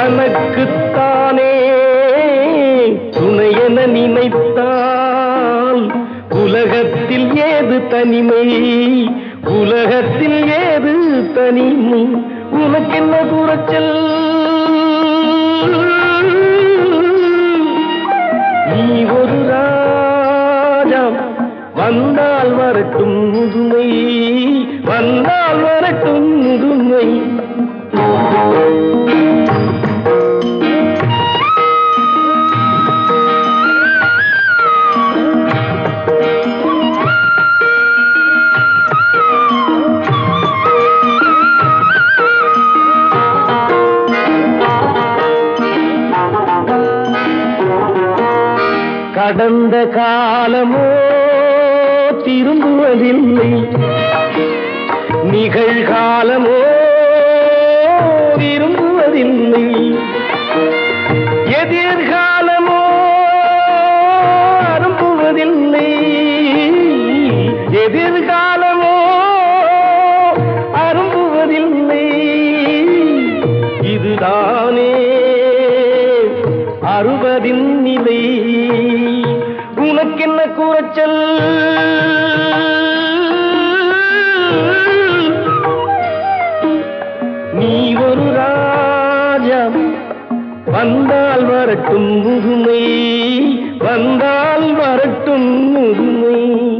தனக்குத்தானே துணையென நினைத்தால் உலகத்தில் ஏது தனிமை, உலகத்தில் ஏது தனிமை, உனக்கென்ன குறைச்சல்? நீ ஒரு ராஜா, வந்தால் வரட்டும் முதுமை, வந்தால் வரட்டும் முதுமை. கடந்த காலமோ திரும்புவதில்லை, நிகழ்காலமோ விரும்புவதில்லை, எதிர்காலமோ அரும்புவதில்லை, எதிர்காலமோ அரும்புவதில்லை. இதுதானே அறுபதின் நிலை, உனக்கென்ன குறைச்சல்? நீ ஒரு ராஜா, வந்தால் வரட்டும் முதுமை, வந்தால் வரட்டும் முதுமை.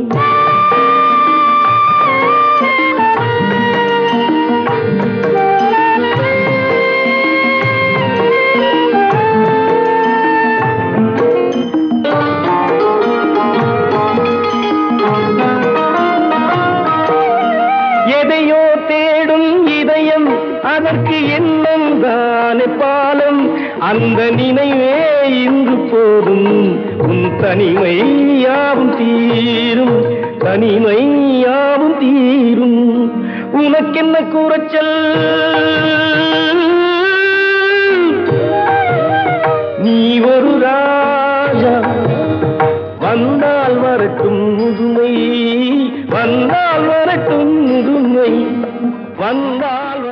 எதையோ தேடும் இதயம், அதற்கு எண்ணம் தானே பாலம், அந்த நினைவே இன்று போதும், உன் தனிமை யாவும் தீரும், தனிமை யாவும் தீரும். உனக்கென்ன குறைச்சல்? நீ ஒரு ராஜா, வந்தால் வரட்டும் முதுமை, வந்தால் வரட்டும் முதுமை, வந்தால்